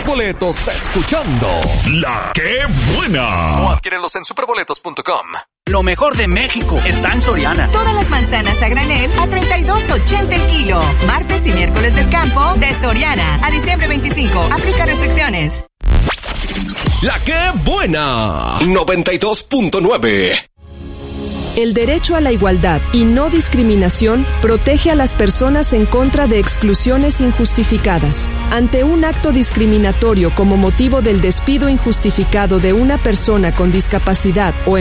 tus boletos escuchando La Que Buena. O adquiérelos en superboletos.com. Lo mejor de México está en Soriana. Todas las manzanas a granel a $32.80 el kilo. Martes y miércoles del campo de Soriana. A diciembre 25. Aplica restricciones. La Que Buena. 92.9. El derecho a la igualdad y no discriminación protege a las personas en contra de exclusiones injustificadas. Ante un acto discriminatorio como motivo del despido injustificado de una persona con discapacidad o